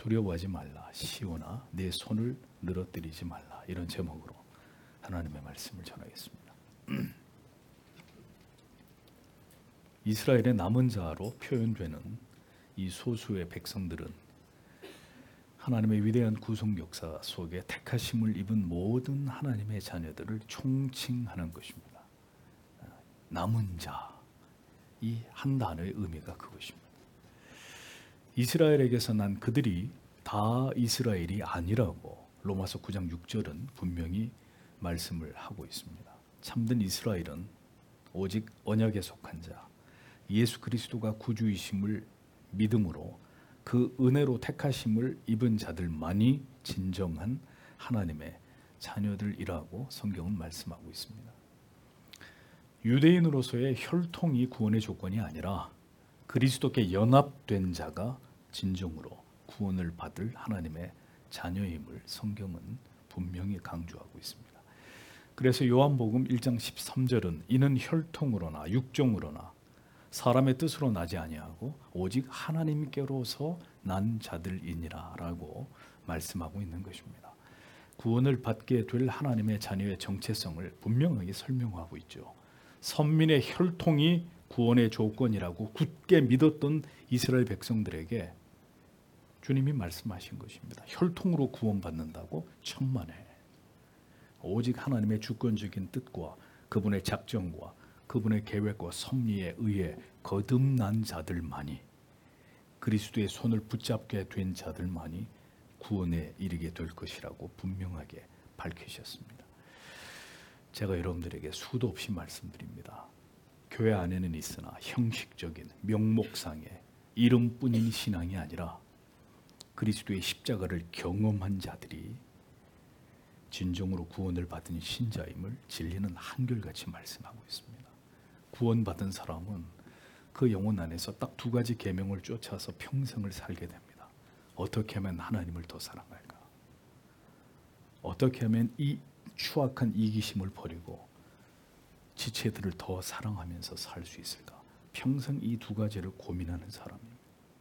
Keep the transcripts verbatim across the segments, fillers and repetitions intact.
두려워하지 말라. 시온아 내 손을 늘어뜨리지 말라. 이런 제목으로 하나님의 말씀을 전하겠습니다. 이스라엘의 남은 자로 표현되는 이 소수의 백성들은 하나님의 위대한 구속 역사 속에 택하심을 입은 모든 하나님의 자녀들을 총칭하는 것입니다. 남은 자, 이 한 단어의 의미가 그것입니다. 이스라엘에게서 난 그들이 다 이스라엘이 아니라고 로마서 구 장 육 절은 분명히 말씀을 하고 있습니다. 참된 이스라엘은 오직 언약에 속한 자, 예수 그리스도가 구주이심을 믿음으로 그 은혜로 택하심을 입은 자들만이 진정한 하나님의 자녀들이라고 성경은 말씀하고 있습니다. 유대인으로서의 혈통이 구원의 조건이 아니라 그리스도께 연합된 자가 진정으로 구원을 받을 하나님의 자녀임을 성경은 분명히 강조하고 있습니다. 그래서 요한복음 일 장 십삼 절은 이는 혈통으로나 육정으로나 사람의 뜻으로 나지 아니하고 오직 하나님께로서 난 자들이니라 라고 말씀하고 있는 것입니다. 구원을 받게 될 하나님의 자녀의 정체성을 분명하게 설명하고 있죠. 선민의 혈통이 구원의 조건이라고 굳게 믿었던 이스라엘 백성들에게 주님이 말씀하신 것입니다. 혈통으로 구원받는다고? 천만에. 오직 하나님의 주권적인 뜻과 그분의 작정과 그분의 계획과 섭리에 의해 거듭난 자들만이, 그리스도의 손을 붙잡게 된 자들만이 구원에 이르게 될 것이라고 분명하게 밝히셨습니다. 제가 여러분들에게 수도 없이 말씀드립니다. 교회 안에는 있으나 형식적인 명목상의 이름뿐인 신앙이 아니라 그리스도의 십자가를 경험한 자들이 진정으로 구원을 받은 신자임을 진리는 한결같이 말씀하고 있습니다. 구원받은 사람은 그 영혼 안에서 딱 두 가지 계명을 쫓아서 평생을 살게 됩니다. 어떻게 하면 하나님을 더 사랑할까? 어떻게 하면 이 추악한 이기심을 버리고 지체들을 더 사랑하면서 살 수 있을까? 평생 이 두 가지를 고민하는 사람입니다.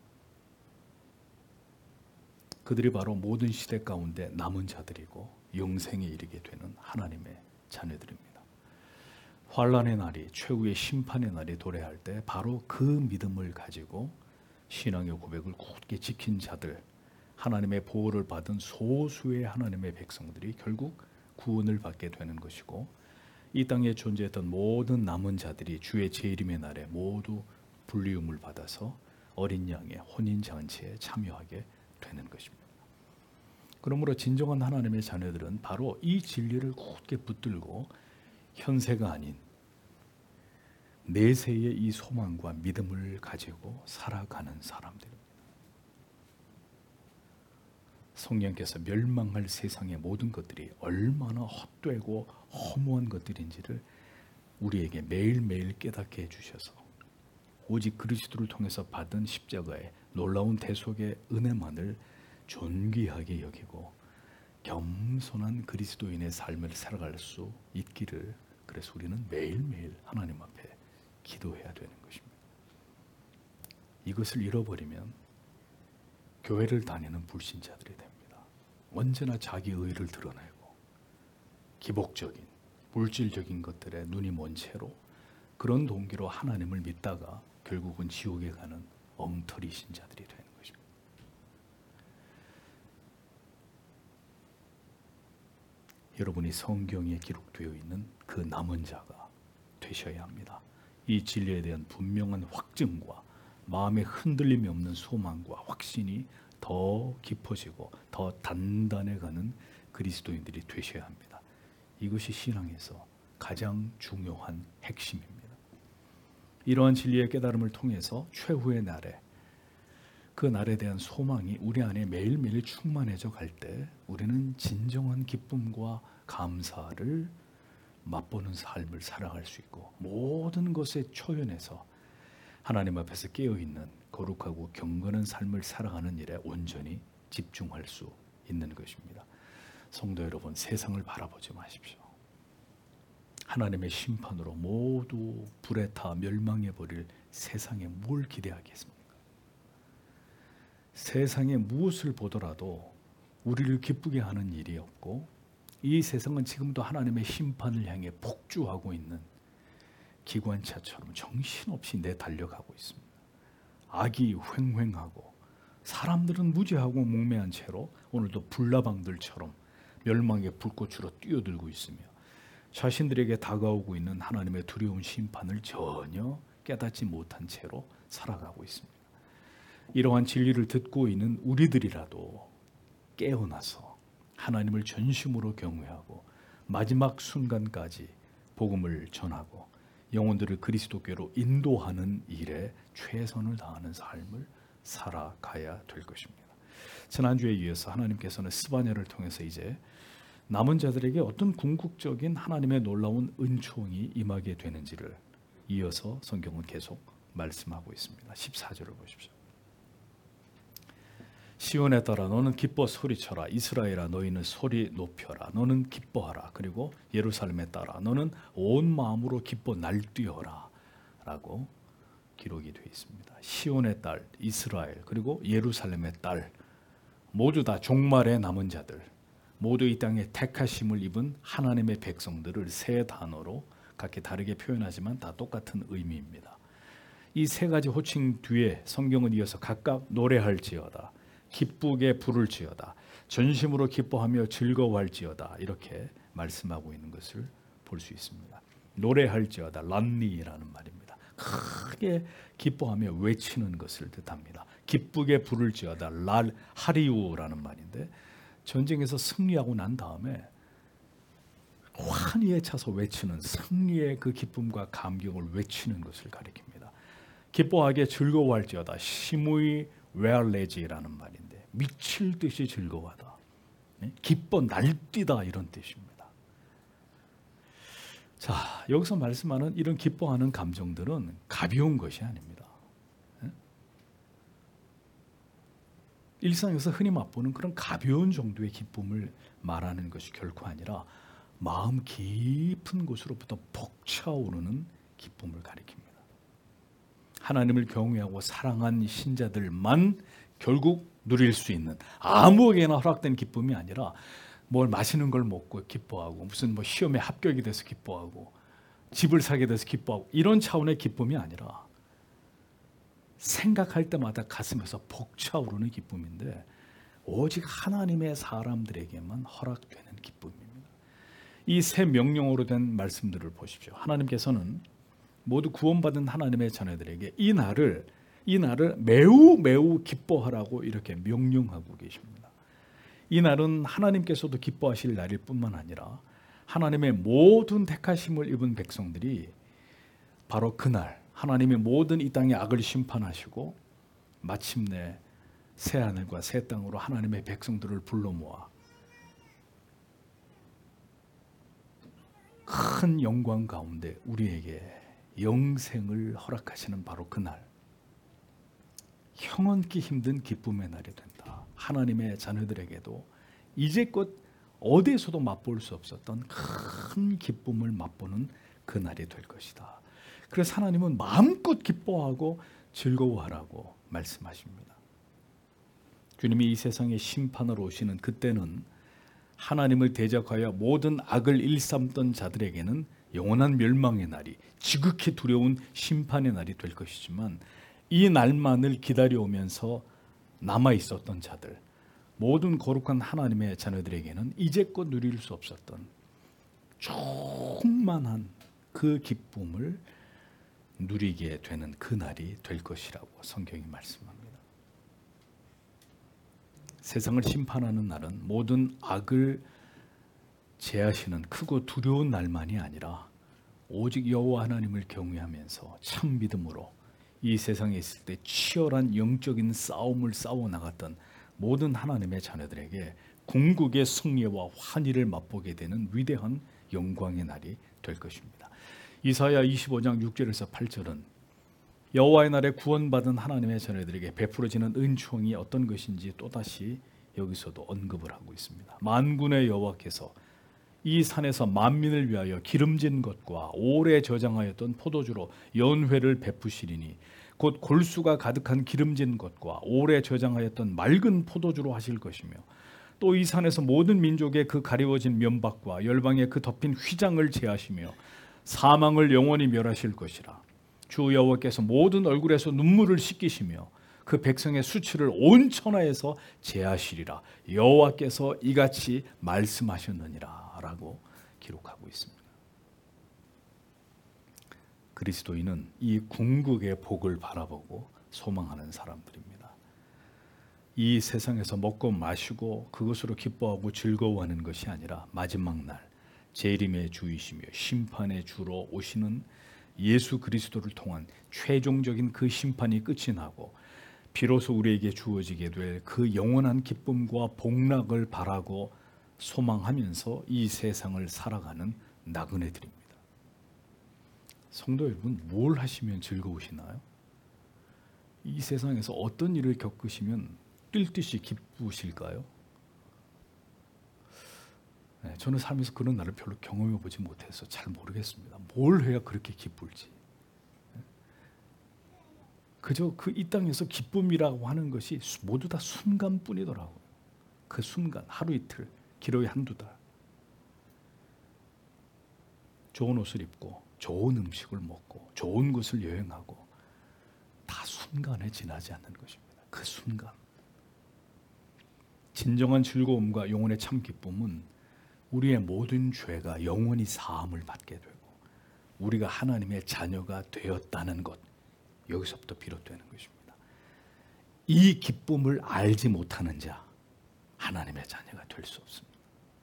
그들이 바로 모든 시대 가운데 남은 자들이고 영생에 이르게 되는 하나님의 자녀들입니다. 환난의 날이, 최후의 심판의 날이 도래할 때 바로 그 믿음을 가지고 신앙의 고백을 굳게 지킨 자들, 하나님의 보호를 받은 소수의 하나님의 백성들이 결국 구원을 받게 되는 것이고, 이 땅에 존재했던 모든 남은 자들이 주의 재림의 날에 모두 불리움을 받아서 어린 양의 혼인잔치에 참여하게 되는 것입니다. 그러므로 진정한 하나님의 자녀들은 바로 이 진리를 굳게 붙들고 현세가 아닌 내세의 이 소망과 믿음을 가지고 살아가는 사람들입니다. 성령께서 멸망할 세상의 모든 것들이 얼마나 헛되고 허무한 것들인지를 우리에게 매일매일 깨닫게 해주셔서 오직 그리스도를 통해서 받은 십자가의 놀라운 대속의 은혜만을 존귀하게 여기고 겸손한 그리스도인의 삶을 살아갈 수 있기를, 그래서 우리는 매일매일 하나님 앞에 기도해야 되는 것입니다. 이것을 잃어버리면 교회를 다니는 불신자들이 됩니다. 언제나 자기 의를 드러내고 기복적인 물질적인 것들에 눈이 먼 채로 그런 동기로 하나님을 믿다가 결국은 지옥에 가는 엉터리 신자들이 되는 것입니다. 여러분이 성경에 기록되어 있는 그 남은 자가 되셔야 합니다. 이 진리에 대한 분명한 확증과 마음에 흔들림이 없는 소망과 확신이 더 깊어지고 더 단단해가는 그리스도인들이 되셔야 합니다. 이것이 신앙에서 가장 중요한 핵심입니다. 이러한 진리의 깨달음을 통해서 최후의 날에, 그 날에 대한 소망이 우리 안에 매일매일 충만해져 갈 때 우리는 진정한 기쁨과 감사를 맛보는 삶을 살아갈 수 있고, 모든 것에 초연해서 하나님 앞에서 깨어있는 거룩하고 경건한 삶을 살아가는 일에 온전히 집중할 수 있는 것입니다. 성도 여러분, 세상을 바라보지 마십시오. 하나님의 심판으로 모두 불에 타 멸망해 버릴 세상에 뭘 기대하겠습니까? 세상에 무엇을 보더라도 우리를 기쁘게 하는 일이 없고 이 세상은 지금도 하나님의 심판을 향해 폭주하고 있는 기관차처럼 정신없이 내달려가고 있습니다. 악이 횡횡하고 사람들은 무지하고 몽매한 채로 오늘도 불나방들처럼 멸망의 불꽃으로 뛰어들고 있으며 자신들에게 다가오고 있는 하나님의 두려운 심판을 전혀 깨닫지 못한 채로 살아가고 있습니다. 이러한 진리를 듣고 있는 우리들이라도 깨어나서 하나님을 전심으로 경외하고 마지막 순간까지 복음을 전하고 영혼들을 그리스도께로 인도하는 일에 최선을 다하는 삶을 살아가야 될 것입니다. 지난주에 이어서 하나님께서는 스바냐를 통해서 이제 남은 자들에게 어떤 궁극적인 하나님의 놀라운 은총이 임하게 되는지를 이어서 성경은 계속 말씀하고 있습니다. 십사 절을 보십시오. 시온에 따라 너는 기뻐 소리쳐라. 이스라엘아 너희는 소리 높여라. 너는 기뻐하라. 그리고 예루살렘에 따라 너는 온 마음으로 기뻐 날뛰어라 라고 기록이 되어 있습니다. 시온의 딸 이스라엘 그리고 예루살렘의 딸 모두 다 종말의 남은 자들 모두 이 땅에 택하심을 입은 하나님의 백성들을 세 단어로 각기 다르게 표현하지만 다 똑같은 의미입니다. 이 세 가지 호칭 뒤에 성경은 이어서 각각 노래할지어다 기쁘게 부를지어다 전심으로 기뻐하며 즐거워할지어다 이렇게 말씀하고 있는 것을 볼 수 있습니다. 노래할지어다 란니라는 말입니다. 크게 기뻐하며 외치는 것을 뜻합니다. 기쁘게 부를지어다 랄 하리우라는 말인데 전쟁에서 승리하고 난 다음에 환희에 차서 외치는 승리의 그 기쁨과 감격을 외치는 것을 가리킵니다. 기뻐하게 즐거워할지어다 시무이 웨알레지라는 말인데 미칠 듯이 즐거워하다 기뻐 날뛰다 이런 뜻입니다. 자 여기서 말씀하는 이런 기뻐하는 감정들은 가벼운 것이 아닙니다. 일상에서 흔히 맛보는 그런 가벼운 정도의 기쁨을 말하는 것이 결코 아니라 마음 깊은 곳으로부터 벅차오르는 기쁨을 가리킵니다. 하나님을 경외하고 사랑한 신자들만 결국 누릴 수 있는 아무에게나 허락된 기쁨이 아니라 뭘 맛있는 걸 먹고 기뻐하고 무슨 뭐 시험에 합격이 돼서 기뻐하고 집을 사게 돼서 기뻐하고 이런 차원의 기쁨이 아니라 생각할 때마다 가슴에서 벅차오르는 기쁨인데 오직 하나님의 사람들에게만 허락되는 기쁨입니다. 이 세 명령어로 된 말씀들을 보십시오. 하나님께서는 모두 구원받은 하나님의 자녀들에게 이 날을 이 날을 매우 매우 기뻐하라고 이렇게 명령하고 계십니다. 이 날은 하나님께서도 기뻐하실 날일 뿐만 아니라 하나님의 모든 택하심을 입은 백성들이 바로 그날 하나님의 모든 이 땅의 악을 심판하시고 마침내 새 하늘과 새 땅으로 하나님의 백성들을 불러 모아 큰 영광 가운데 우리에게 영생을 허락하시는 바로 그날 형언기 힘든 기쁨의 날이 된다. 하나님의 자녀들에게도 이제껏 어디에서도 맛볼 수 없었던 큰 기쁨을 맛보는 그 날이 될 것이다. 그래서 하나님은 마음껏 기뻐하고 즐거워하라고 말씀하십니다. 주님이 이 세상에 심판으로 오시는 그때는 하나님을 대적하여 모든 악을 일삼던 자들에게는 영원한 멸망의 날이 지극히 두려운 심판의 날이 될 것이지만 이 날만을 기다려오면서 남아있었던 자들 모든 거룩한 하나님의 자녀들에게는 이제껏 누릴 수 없었던 충만한 그 기쁨을 누리게 되는 그 날이 될 것이라고 성경이 말씀합니다. 세상을 심판하는 날은 모든 악을 제하시는 크고 두려운 날만이 아니라 오직 여호와 하나님을 경외하면서 참 믿음으로 이 세상에 있을 때 치열한 영적인 싸움을 싸워 나갔던 모든 하나님의 자녀들에게 궁극의 승리와 환희를 맛보게 되는 위대한 영광의 날이 될 것입니다. 이사야 이십오 장 육 절에서 팔 절은 여호와의 날에 구원받은 하나님의 자녀들에게 베풀어지는 은총이 어떤 것인지 또다시 여기서도 언급을 하고 있습니다. 만군의 여호와께서 이 산에서 만민을 위하여 기름진 것과 오래 저장하였던 포도주로 연회를 베푸시리니 곧 골수가 가득한 기름진 것과 오래 저장하였던 맑은 포도주로 하실 것이며 또 이 산에서 모든 민족의 그 가리워진 면박과 열방의 그 덮인 휘장을 제하시며 사망을 영원히 멸하실 것이라. 주 여호와께서 모든 얼굴에서 눈물을 씻기시며 그 백성의 수치를 온 천하에서 제하시리라. 여호와께서 이같이 말씀하셨느니라 라고 기록하고 있습니다. 그리스도인은 이 궁극의 복을 바라보고 소망하는 사람들입니다. 이 세상에서 먹고 마시고 그것으로 기뻐하고 즐거워하는 것이 아니라 마지막 날 재림의 주이시며 심판의 주로 오시는 예수 그리스도를 통한 최종적인 그 심판이 끝이 나고 비로소 우리에게 주어지게 될 그 영원한 기쁨과 복락을 바라고 소망하면서 이 세상을 살아가는 나그네들입니다. 성도 여러분, 뭘 하시면 즐거우시나요? 이 세상에서 어떤 일을 겪으시면 뛸 듯이 기쁘실까요? 네, 저는 살면서 그런 날을 별로 경험해 보지 못해서 잘 모르겠습니다. 뭘 해야 그렇게 기쁠지. 그저 그 이 땅에서 기쁨이라고 하는 것이 모두 다 순간뿐이더라고요. 그 순간, 하루 이틀, 길어야 한두 달. 좋은 옷을 입고 좋은 음식을 먹고 좋은 곳을 여행하고 다 순간에 지나지 않는 것입니다. 그 순간. 진정한 즐거움과 영혼의 참 기쁨은 우리의 모든 죄가 영원히 사함을 받게 되고 우리가 하나님의 자녀가 되었다는 것, 여기서부터 비롯되는 것입니다. 이 기쁨을 알지 못하는 자, 하나님의 자녀가 될 수 없습니다.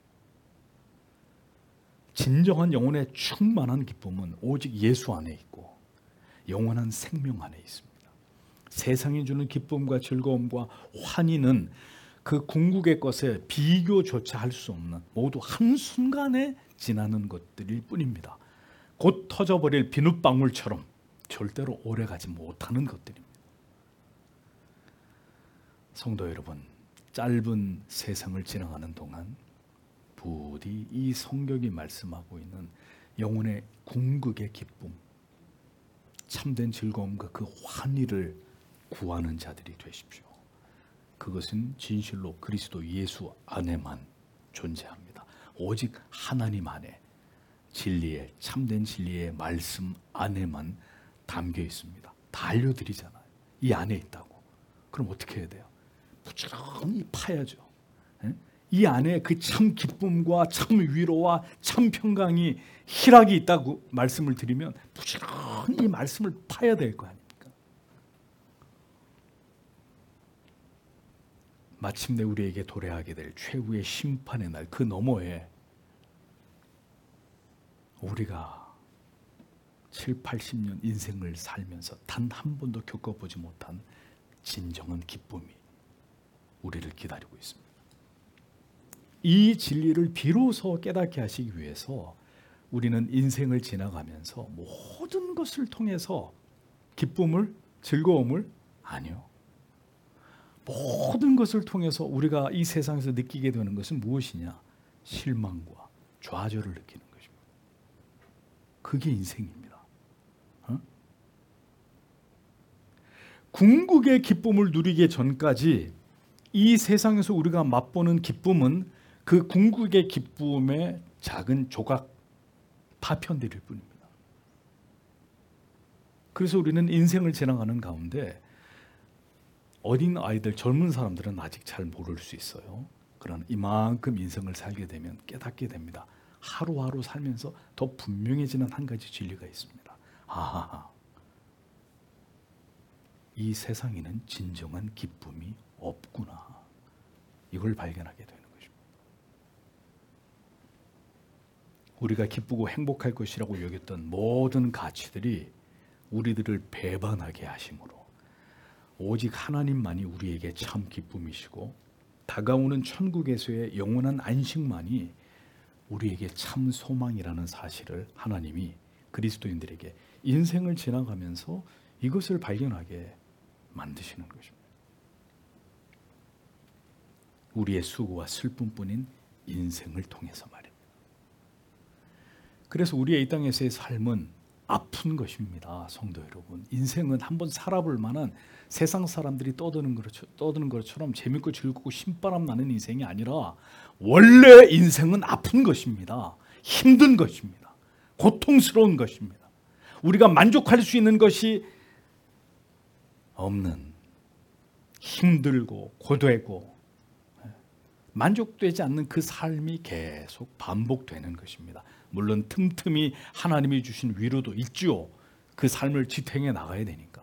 진정한 영혼의 충만한 기쁨은 오직 예수 안에 있고 영원한 생명 안에 있습니다. 세상이 주는 기쁨과 즐거움과 환희는 그 궁극의 것에 비교조차 할 수 없는 모두 한순간에 지나는 것들일 뿐입니다. 곧 터져버릴 비눗방울처럼 절대로 오래가지 못하는 것들입니다. 성도 여러분, 짧은 세상을 지나가는 동안 부디 이 성경이 말씀하고 있는 영혼의 궁극의 기쁨, 참된 즐거움과 그 환희를 구하는 자들이 되십시오. 그것은 진실로 그리스도 예수 안에만 존재합니다. 오직 하나님 안에 진리의 참된 진리의 말씀 안에만 담겨 있습니다. 다 알려드리잖아요. 이 안에 있다고. 그럼 어떻게 해야 돼요? 부지런히 파야죠. 이 안에 그 참 기쁨과 참 위로와 참 평강이 희락이 있다고 말씀을 드리면 부지런히 말씀을 파야 될 거 아닙니까? 마침내 우리에게 도래하게 될 최후의 심판의 날, 그 너머에 우리가 칠, 팔십 년 인생을 살면서 단 한 번도 겪어보지 못한 진정한 기쁨이 우리를 기다리고 있습니다. 이 진리를 비로소 깨닫게 하시기 위해서 우리는 인생을 지나가면서 모든 것을 통해서 기쁨을, 즐거움을, 아니요, 모든 것을 통해서 우리가 이 세상에서 느끼게 되는 것은 무엇이냐? 실망과 좌절을 느끼는 것입니다. 그게 인생입니다. 어? 궁극의 기쁨을 누리기 전까지 이 세상에서 우리가 맛보는 기쁨은 그 궁극의 기쁨의 작은 조각, 파편들일 뿐입니다. 그래서 우리는 인생을 지나가는 가운데 어린 아이들, 젊은 사람들은 아직 잘 모를 수 있어요. 그러나 이만큼 인생을 살게 되면 깨닫게 됩니다. 하루하루 살면서 더 분명해지는 한 가지 진리가 있습니다. 아, 이 세상에는 진정한 기쁨이 없구나. 이걸 발견하게 되는 것입니다. 우리가 기쁘고 행복할 것이라고 여겼던 모든 가치들이 우리들을 배반하게 하심으로 오직 하나님만이 우리에게 참 기쁨이시고 다가오는 천국에서의 영원한 안식만이 우리에게 참 소망이라는 사실을 하나님이 그리스도인들에게 인생을 지나가면서 이것을 발견하게 만드시는 것입니다. 우리의 수고와 슬픔뿐인 인생을 통해서 말입니다. 그래서 우리의 이 땅에서의 삶은 아픈 것입니다. 성도 여러분, 인생은 한번 살아볼 만한 세상 사람들이 떠드는 것처럼, 떠드는 것처럼 재밌고 즐겁고 신바람 나는 인생이 아니라 원래 인생은 아픈 것입니다. 힘든 것입니다. 고통스러운 것입니다. 우리가 만족할 수 있는 것이 없는, 힘들고 고되고 만족되지 않는 그 삶이 계속 반복되는 것입니다. 물론 틈틈이 하나님이 주신 위로도 있죠. 그 삶을 지탱해 나가야 되니까.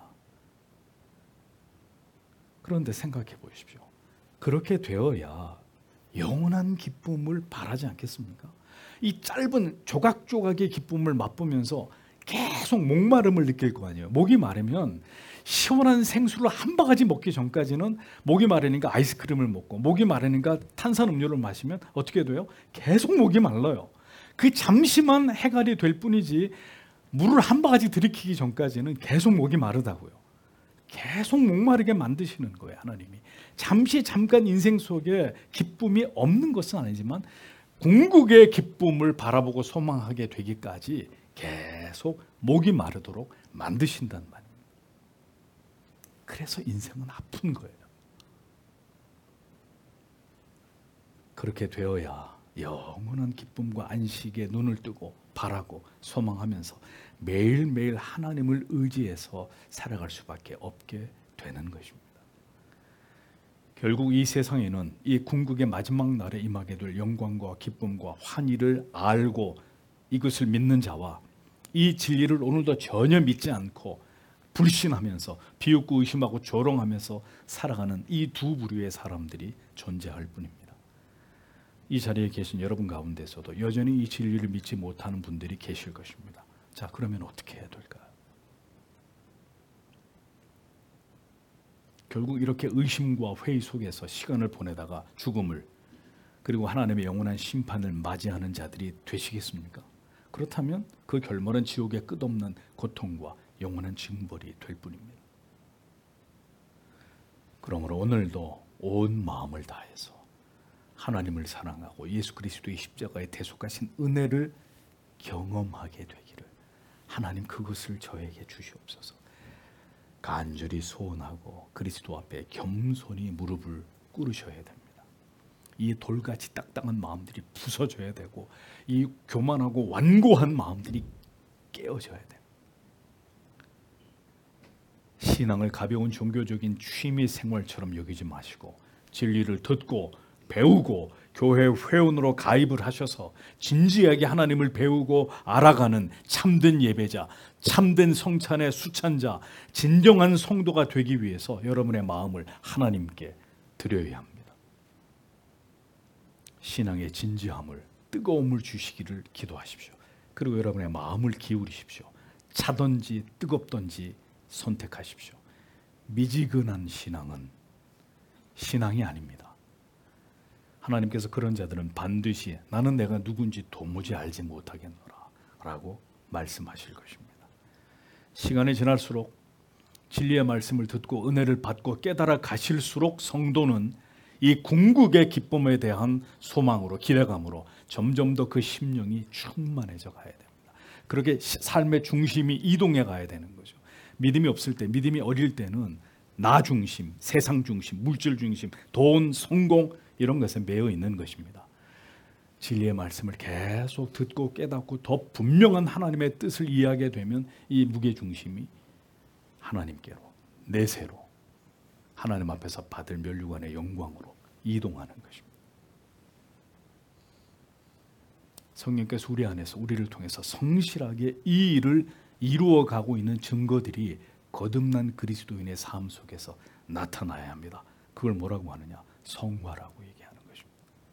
그런데 생각해 보십시오. 그렇게 되어야 영원한 기쁨을 바라지 않겠습니까? 이 짧은 조각조각의 기쁨을 맛보면서 계속 목마름을 느낄 거 아니에요. 목이 마르면 시원한 생수를 한 바가지 먹기 전까지는 목이 마르니까 아이스크림을 먹고, 목이 마르니까 탄산음료를 마시면 어떻게 돼요? 계속 목이 말라요. 그 잠시만 해결이 될 뿐이지 물을 한 바가지 들이키기 전까지는 계속 목이 마르다고요. 계속 목마르게 만드시는 거예요, 하나님이. 잠시 잠깐 인생 속에 기쁨이 없는 것은 아니지만 궁극의 기쁨을 바라보고 소망하게 되기까지 계속 목이 마르도록 만드신단 말입니다. 그래서 인생은 아픈 거예요. 그렇게 되어야 영원한 기쁨과 안식에 눈을 뜨고 바라고 소망하면서 매일매일 하나님을 의지해서 살아갈 수밖에 없게 되는 것입니다. 결국 이 세상에는 이 궁극의 마지막 날에 임하게 될 영광과 기쁨과 환희를 알고 이것을 믿는 자와 이 진리를 오늘도 전혀 믿지 않고 불신하면서 비웃고 의심하고 조롱하면서 살아가는 이 두 부류의 사람들이 존재할 뿐입니다. 이 자리에 계신 여러분 가운데서도 여전히 이 진리를 믿지 못하는 분들이 계실 것입니다. 자, 그러면 어떻게 해야 될까요? 결국 이렇게 의심과 회의 속에서 시간을 보내다가 죽음을, 그리고 하나님의 영원한 심판을 맞이하는 자들이 되시겠습니까? 그렇다면 그 결말은 지옥의 끝없는 고통과 영원한 징벌이 될 뿐입니다. 그러므로 오늘도 온 마음을 다해서 하나님을 사랑하고 예수 그리스도의 십자가에 대속하신 은혜를 경험하게 되기를 하나님 그것을 저에게 주시옵소서. 간절히 소원하고 그리스도 앞에 겸손히 무릎을 꿇으셔야 됩니다. 이 돌같이 딱딱한 마음들이 부서져야 되고 이 교만하고 완고한 마음들이 깨어져야 됩니다. 신앙을 가벼운 종교적인 취미 생활처럼 여기지 마시고 진리를 듣고 배우고 교회 회원으로 가입을 하셔서 진지하게 하나님을 배우고 알아가는 참된 예배자, 참된 성찬의 수찬자, 진정한 성도가 되기 위해서 여러분의 마음을 하나님께 드려야 합니다. 신앙의 진지함을, 뜨거움을 주시기를 기도하십시오. 그리고 여러분의 마음을 기울이십시오. 차든지 뜨겁든지 선택하십시오. 미지근한 신앙은 신앙이 아닙니다. 하나님께서 그런 자들은 반드시 나는 내가 누군지 도무지 알지 못하겠노라 라고 말씀하실 것입니다. 시간이 지날수록 진리의 말씀을 듣고 은혜를 받고 깨달아 가실수록 성도는 이 궁극의 기쁨에 대한 소망으로, 기대감으로 점점 더 그 심령이 충만해져 가야 됩니다. 그렇게 삶의 중심이 이동해 가야 되는 거죠. 믿음이 없을 때, 믿음이 어릴 때는 나 중심, 세상 중심, 물질 중심, 돈, 성공 이런 것에 매여 있는 것입니다. 진리의 말씀을 계속 듣고 깨닫고 더 분명한 하나님의 뜻을 이해하게 되면 이 무게중심이 하나님께로, 내세로, 하나님 앞에서 받을 면류관의 영광으로 이동하는 것입니다. 성령께서 우리 안에서 우리를 통해서 성실하게 이 일을 이루어가고 있는 증거들이 거듭난 그리스도인의 삶 속에서 나타나야 합니다. 그걸 뭐라고 하느냐? 성화라고 얘기하는 것입니다.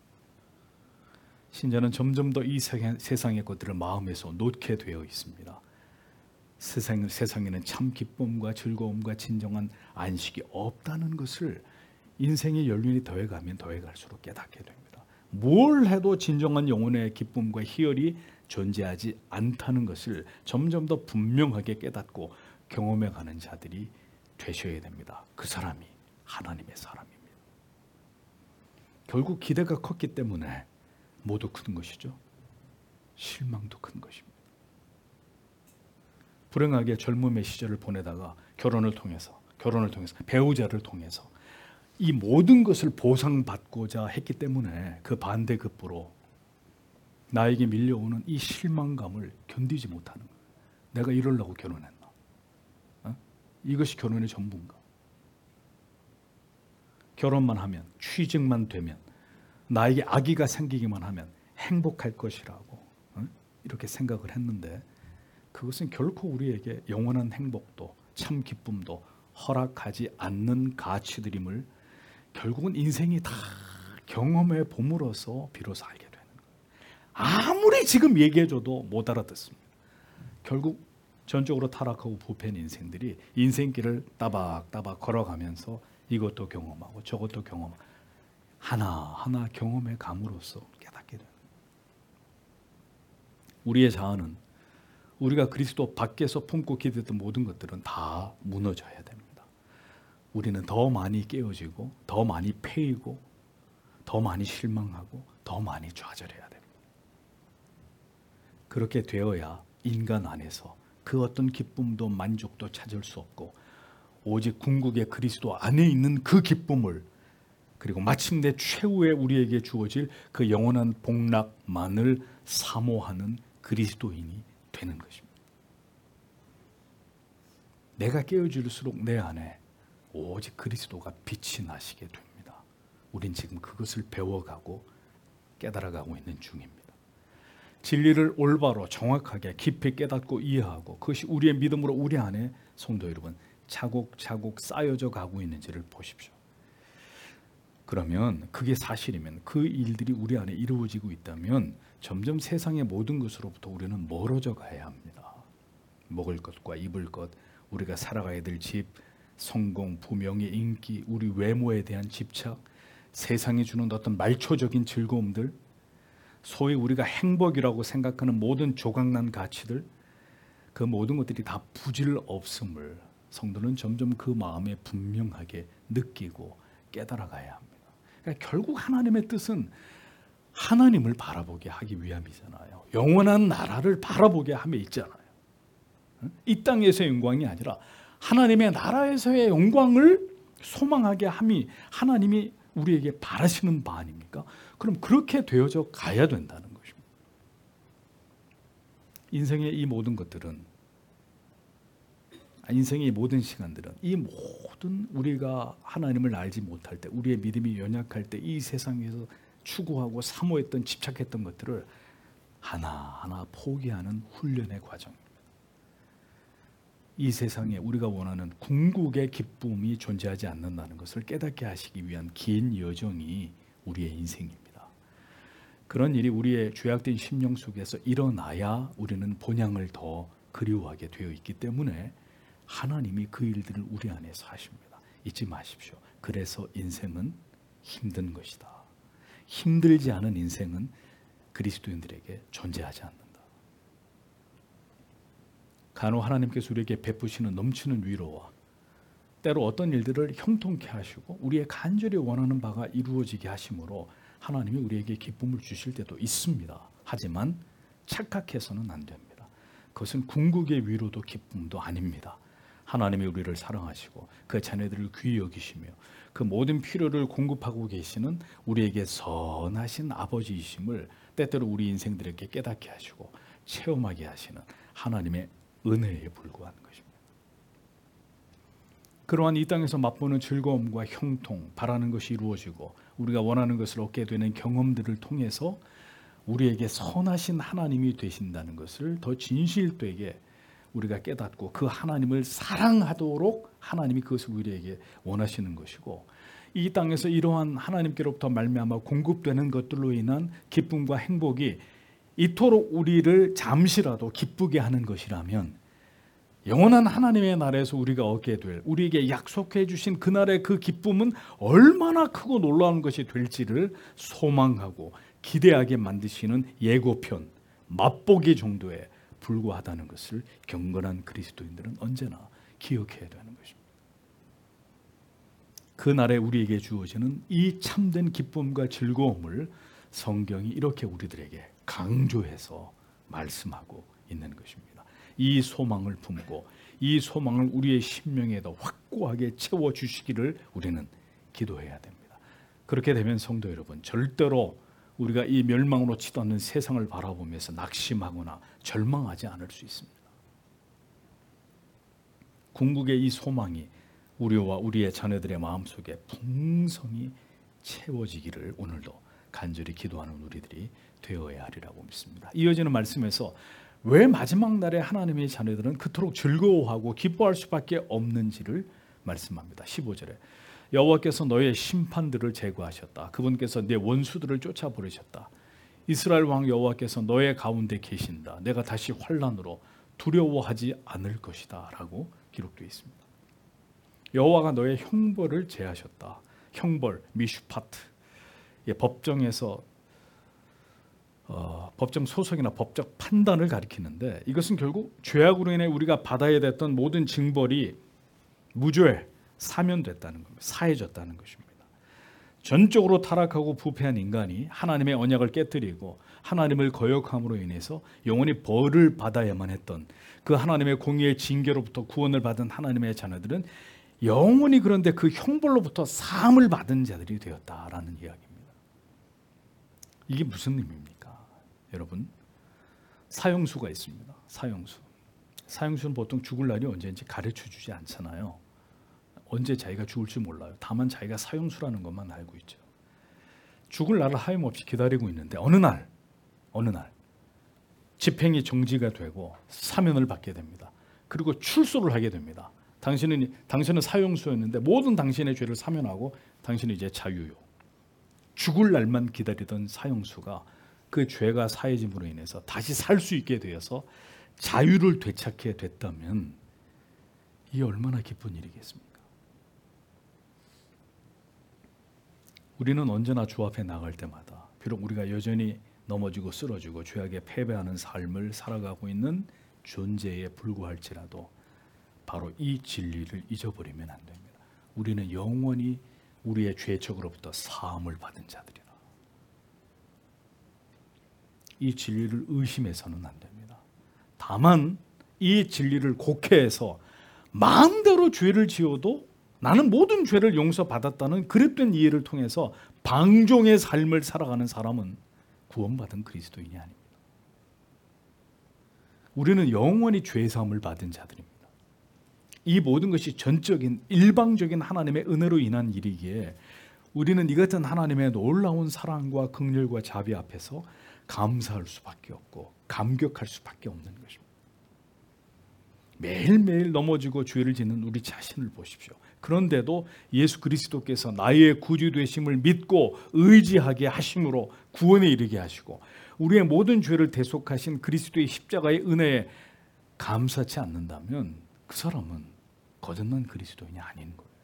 신자는 점점 더 이 세상의 것들을 마음에서 놓게 되어 있습니다. 세상, 세상에는 참 기쁨과 즐거움과 진정한 안식이 없다는 것을 인생의 연륜이 더해가면 더해갈수록 깨닫게 됩니다. 뭘 해도 진정한 영혼의 기쁨과 희열이 존재하지 않다는 것을 점점 더 분명하게 깨닫고 경험해가는 자들이 되셔야 됩니다. 그 사람이 하나님의 사람입니다. 결국 기대가 컸기 때문에 모두 큰 것이죠. 실망도 큰 것입니다. 불행하게 젊음의 시절을 보내다가 결혼을 통해서 결혼을 통해서 배우자를 통해서 이 모든 것을 보상받고자 했기 때문에 그 반대급부로 나에게 밀려오는 이 실망감을 견디지 못하는 거예요. 내가 이러려고 결혼했나? 어? 이것이 결혼의 전부인가? 결혼만 하면, 취직만 되면, 나에게 아기가 생기기만 하면 행복할 것이라고 어? 이렇게 생각을 했는데, 그것은 결코 우리에게 영원한 행복도 참 기쁨도 허락하지 않는 가치들임을 결국은 인생이 다 경험해 봄으로써 비로소 알게 되는 거예요. 아무리 지금 얘기해줘도 못 알아듣습니다. 결국 전적으로 타락하고 부패한 인생들이 인생길을 따박따박 걸어가면서 이것도 경험하고 저것도 경험하고 하나하나 경험해 감으로써 깨닫게 돼요. 우리의 자아는 우리가 그리스도 밖에서 품고 기대했던 모든 것들은 다 무너져야 됩니다. 우리는 더 많이 깨어지고 더 많이 패이고 더 많이 실망하고 더 많이 좌절해야 됩니다. 그렇게 되어야 인간 안에서 그 어떤 기쁨도 만족도 찾을 수 없고 오직 궁극의 그리스도 안에 있는 그 기쁨을 그리고 마침내 최후에 우리에게 주어질 그 영원한 복락만을 사모하는 그리스도인이 되는 것입니다. 내가 깨어질수록 내 안에 오직 그리스도가 빛이 나시게 됩니다. 우린 지금 그것을 배워가고 깨달아가고 있는 중입니다. 진리를 올바로 정확하게 깊이 깨닫고 이해하고 그것이 우리의 믿음으로 우리 안에 성도 여러분 차곡차곡 쌓여져 가고 있는지를 보십시오. 그러면 그게 사실이면 그 일들이 우리 안에 이루어지고 있다면 점점 세상의 모든 것으로부터 우리는 멀어져 가야 합니다. 먹을 것과 입을 것, 우리가 살아가야 될 집, 성공, 부명의 인기, 우리 외모에 대한 집착, 세상이 주는 어떤 말초적인 즐거움들, 소위 우리가 행복이라고 생각하는 모든 조각난 가치들, 그 모든 것들이 다 부질 없음을 성도는 점점 그 마음에 분명하게 느끼고 깨달아 가야 합니다. 그러니까 결국 하나님의 뜻은 하나님을 바라보게 하기 위함이잖아요. 영원한 나라를 바라보게 함에 있잖아요. 이 땅에서의 영광이 아니라 하나님의 나라에서의 영광을 소망하게 함이 하나님이 우리에게 바라시는 바 아닙니까? 그럼 그렇게 되어져 가야 된다는 것입니다. 인생의 이 모든 것들은 인생의 모든 시간들은 이 모든 우리가 하나님을 알지 못할 때 우리의 믿음이 연약할 때 이 세상에서 추구하고 사모했던 집착했던 것들을 하나하나 포기하는 훈련의 과정입니다. 이 세상에 우리가 원하는 궁극의 기쁨이 존재하지 않는다는 것을 깨닫게 하시기 위한 긴 여정이 우리의 인생입니다. 그런 일이 우리의 죄악된 심령 속에서 일어나야 우리는 본향을 더 그리워하게 되어 있기 때문에 하나님이 그 일들을 우리 안에서 하십니다. 잊지 마십시오. 그래서 인생은 힘든 것이다. 힘들지 않은 인생은 그리스도인들에게 존재하지 않는다. 간혹 하나님께서 우리에게 베푸시는 넘치는 위로와 때로 어떤 일들을 형통케 하시고 우리의 간절히 원하는 바가 이루어지게 하심으로 하나님이 우리에게 기쁨을 주실 때도 있습니다. 하지만 착각해서는 안 됩니다. 그것은 궁극의 위로도 기쁨도 아닙니다. 하나님이 우리를 사랑하시고 그 자녀들을 귀히 여기시며 그 모든 필요를 공급하고 계시는 우리에게 선하신 아버지이심을 때때로 우리 인생들에게 깨닫게 하시고 체험하게 하시는 하나님의 은혜에 불과한 것입니다. 그러한 이 땅에서 맛보는 즐거움과 형통, 바라는 것이 이루어지고 우리가 원하는 것을 얻게 되는 경험들을 통해서 우리에게 선하신 하나님이 되신다는 것을 더 진실되게 우리가 깨닫고 그 하나님을 사랑하도록 하나님이 그것을 우리에게 원하시는 것이고 이 땅에서 이러한 하나님께로부터 말미암아 공급되는 것들로 인한 기쁨과 행복이 이토록 우리를 잠시라도 기쁘게 하는 것이라면 영원한 하나님의 나라에서 우리가 얻게 될 우리에게 약속해 주신 그날의 그 기쁨은 얼마나 크고 놀라운 것이 될지를 소망하고 기대하게 만드시는 예고편, 맛보기 정도에 불과하다는 것을 경건한 그리스도인들은 언제나 기억해야 되는 것입니다. 그날에 우리에게 주어지는 이 참된 기쁨과 즐거움을 성경이 이렇게 우리들에게 강조해서 말씀하고 있는 것입니다. 이 소망을 품고 이 소망을 우리의 심령에도 확고하게 채워주시기를 우리는 기도해야 됩니다. 그렇게 되면 성도 여러분, 절대로 우리가 이 멸망으로 치닫는 세상을 바라보면서 낙심하거나 절망하지 않을 수 있습니다. 궁극의 이 소망이 우리와 우리의 자녀들의 마음속에 풍성히 채워지기를 오늘도 간절히 기도하는 우리들이 되어야 하리라고 믿습니다. 이어지는 말씀에서 왜 마지막 날에 하나님의 자녀들은 그토록 즐거워하고 기뻐할 수밖에 없는지를 말씀합니다. 십오 절에 여호와께서 너의 심판들을 제거하셨다. 그분께서 내 원수들을 쫓아버리셨다. 이스라엘 왕 여호와께서 너의 가운데 계신다. 내가 다시 환난으로 두려워하지 않을 것이다 라고 기록되어 있습니다. 여호와가 너의 형벌을 제하셨다. 형벌, 미슈파트, 예, 법정에서 어, 법정 소송이나 법적 판단을 가리키는데, 이것은 결국 죄악으로 인해 우리가 받아야 됐던 모든 징벌이 무죄, 사면됐다는 겁니다. 사해졌다는 것입니다. 전적으로 타락하고 부패한 인간이 하나님의 언약을 깨뜨리고 하나님을 거역함으로 인해서 영원히 벌을 받아야만 했던 그 하나님의 공의의 징계로부터 구원을 받은 하나님의 자녀들은 영원히 그런데 그 형벌로부터 사함을 받은 자들이 되었다라는 이야기입니다. 이게 무슨 의미입니까? 여러분, 사형수가 있습니다. 사형수. 사형수는 보통 죽을 날이 언제인지 가르쳐 주지 않잖아요. 언제 자기가 죽을지 몰라요. 다만 자기가 사형수라는 것만 알고 있죠. 죽을 날을 하염없이 기다리고 있는데 어느 날, 어느 날 집행이 정지가 되고 사면을 받게 됩니다. 그리고 출소를 하게 됩니다. 당신은, 당신은 사형수였는데 모든 당신의 죄를 사면하고 당신은 이제 자유요. 죽을 날만 기다리던 사형수가 그 죄가 사해짐으로 인해서 다시 살 수 있게 되어서 자유를 되찾게 됐다면 이 얼마나 기쁜 일이겠습니까? 우리는 언제나 주 앞에 나갈 때마다 비록 우리가 여전히 넘어지고 쓰러지고 죄악에 패배하는 삶을 살아가고 있는 존재에 불과할지라도 바로 이 진리를 잊어버리면 안 됩니다. 우리는 영원히 우리의 죄책으로부터 사함을 받은 자들이라. 이 진리를 의심해서는 안 됩니다. 다만 이 진리를 곡해해서 마음대로 죄를 지어도 나는 모든 죄를 용서받았다는 그릇된 이해를 통해서 방종의 삶을 살아가는 사람은 구원받은 그리스도인이 아닙니다. 우리는 영원히 죄사함을 받은 자들입니다. 이 모든 것이 전적인 일방적인 하나님의 은혜로 인한 일이기에 우리는 이 같은 하나님의 놀라운 사랑과 긍휼과 자비 앞에서 감사할 수밖에 없고 감격할 수밖에 없는 것입니다. 매일매일 넘어지고 죄를 짓는 우리 자신을 보십시오. 그런데도 예수 그리스도께서 나의 구주 되심을 믿고 의지하게 하심으로 구원에 이르게 하시고 우리의 모든 죄를 대속하신 그리스도의 십자가의 은혜에 감사치 않는다면 그 사람은 거듭난 그리스도인이 아닌 거예요.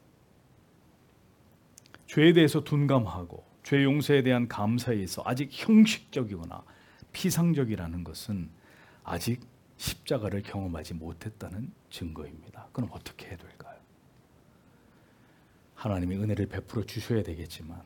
죄에 대해서 둔감하고 죄 용서에 대한 감사에 있어 아직 형식적이거나 피상적이라는 것은 아직 십자가를 경험하지 못했다는 증거입니다. 그럼 어떻게 해야 될까요? 하나님의 은혜를 베풀어 주셔야 되겠지만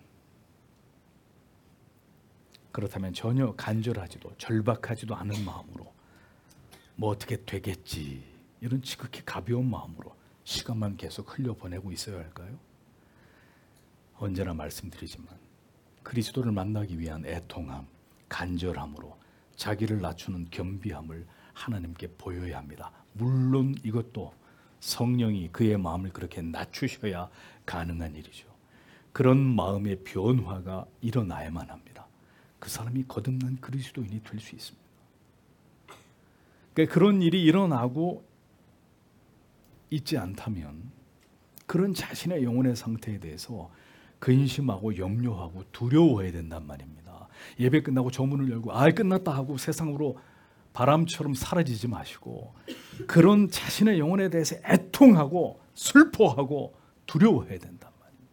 그렇다면 전혀 간절하지도 절박하지도 않은 마음으로 뭐 어떻게 되겠지 이런 지극히 가벼운 마음으로 시간만 계속 흘려보내고 있어야 할까요? 언제나 말씀드리지만 그리스도를 만나기 위한 애통함, 간절함으로 자기를 낮추는 겸비함을 하나님께 보여야 합니다. 물론 이것도 성령이 그의 마음을 그렇게 낮추셔야 가능한 일이죠. 그런 마음의 변화가 일어나야만 합니다. 그 사람이 거듭난 그리스도인이 될 수 있습니다. 그러니까 그런 일이 일어나고 있지 않다면 그런 자신의 영혼의 상태에 대해서 근심하고 염려하고 두려워해야 된단 말입니다. 예배 끝나고 저문을 열고 아 끝났다 하고 세상으로 바람처럼 사라지지 마시고 그런 자신의 영혼에 대해서 애통하고 슬퍼하고 두려워해야 된단 말입니다.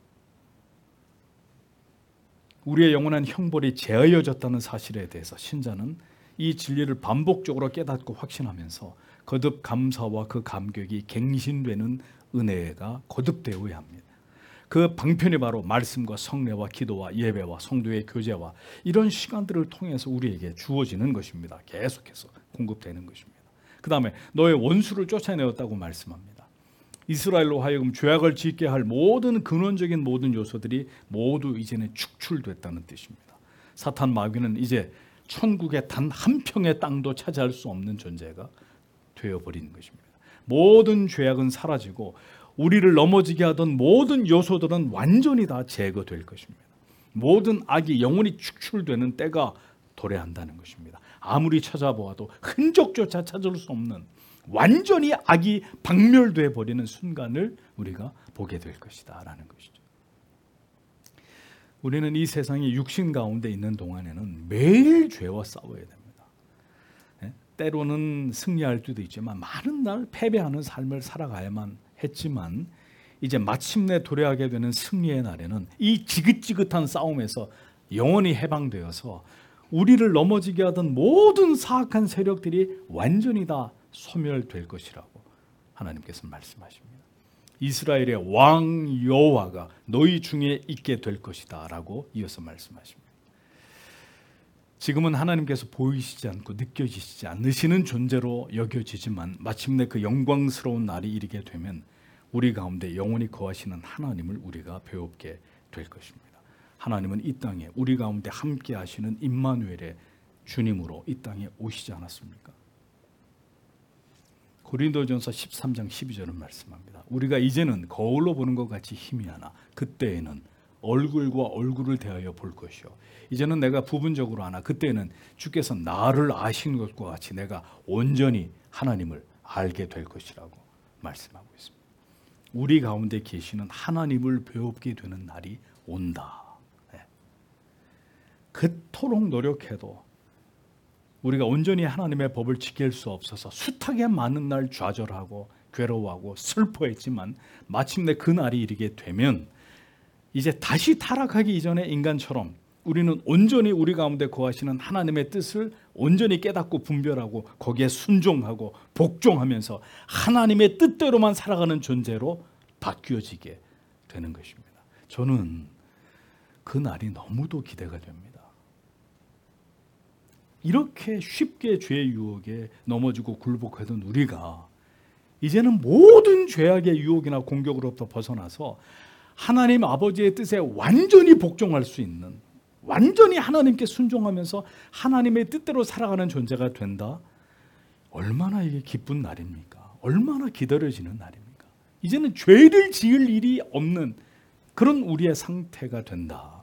우리의 영원한 형벌이 제하여졌다는 사실에 대해서 신자는 이 진리를 반복적으로 깨닫고 확신하면서 거듭 감사와 그 감격이 갱신되는 은혜가 거듭되어야 합니다. 그 방편이 바로 말씀과 성례와 기도와 예배와 성도의 교제와 이런 시간들을 통해서 우리에게 주어지는 것입니다. 계속해서 공급되는 것입니다. 그 다음에 너의 원수를 쫓아내었다고 말씀합니다. 이스라엘로 하여금 죄악을 짓게 할 모든 근원적인 모든 요소들이 모두 이제는 축출됐다는 뜻입니다. 사탄 마귀는 이제 천국의 단 한 평의 땅도 차지할 수 없는 존재가 되어버리는 것입니다. 모든 죄악은 사라지고 우리를 넘어지게 하던 모든 요소들은 완전히 다 제거될 것입니다. 모든 악이 영원히 축출되는 때가 도래한다는 것입니다. 아무리 찾아보아도 흔적조차 찾을 수 없는 완전히 악이 박멸돼 버리는 순간을 우리가 보게 될 것이다 라는 것이죠. 우리는 이 세상의 육신 가운데 있는 동안에는 매일 죄와 싸워야 됩니다. 때로는 승리할 때도 있지만 많은 날 패배하는 삶을 살아가야만 했지만 이제 마침내 도래하게 되는 승리의 날에는 이 지긋지긋한 싸움에서 영원히 해방되어서 우리를 넘어지게 하던 모든 사악한 세력들이 완전히 다 소멸될 것이라고 하나님께서 말씀하십니다. 이스라엘의 왕 여호와가 너희 중에 있게 될 것이다 라고 이어서 말씀하십니다. 지금은 하나님께서 보이시지 않고 느껴지시지 않으시는 존재로 여겨지지만 마침내 그 영광스러운 날이 이르게 되면 우리 가운데 영원히 거하시는 하나님을 우리가 배웁게 될 것입니다. 하나님은 이 땅에 우리 가운데 함께 하시는 임마누엘의 주님으로 이 땅에 오시지 않았습니까? 고린도전서 십삼 장 십이 절은 말씀합니다. 우리가 이제는 거울로 보는 것 같이 희미하나 그때에는 얼굴과 얼굴을 대하여 볼 것이요 이제는 내가 부분적으로 하나 그때는 주께서 나를 아시는 것과 같이 내가 온전히 하나님을 알게 될 것이라고 말씀하고 있습니다. 우리 가운데 계시는 하나님을 배우게 되는 날이 온다. 네. 그토록 노력해도 우리가 온전히 하나님의 법을 지킬 수 없어서 숱하게 많은 날 좌절하고 괴로워하고 슬퍼했지만 마침내 그 날이 이르게 되면 이제 다시 타락하기 이전에 인간처럼 우리는 온전히 우리 가운데 거하시는 하나님의 뜻을 온전히 깨닫고 분별하고 거기에 순종하고 복종하면서 하나님의 뜻대로만 살아가는 존재로 바뀌어지게 되는 것입니다. 저는 그 날이 너무도 기대가 됩니다. 이렇게 쉽게 죄의 유혹에 넘어지고 굴복하던 우리가 이제는 모든 죄악의 유혹이나 공격으로부터 벗어나서 하나님 아버지의 뜻에 완전히 복종할 수 있는, 완전히 하나님께 순종하면서 하나님의 뜻대로 살아가는 존재가 된다. 얼마나 이게 기쁜 날입니까? 얼마나 기다려지는 날입니까? 이제는 죄를 지을 일이 없는 그런 우리의 상태가 된다.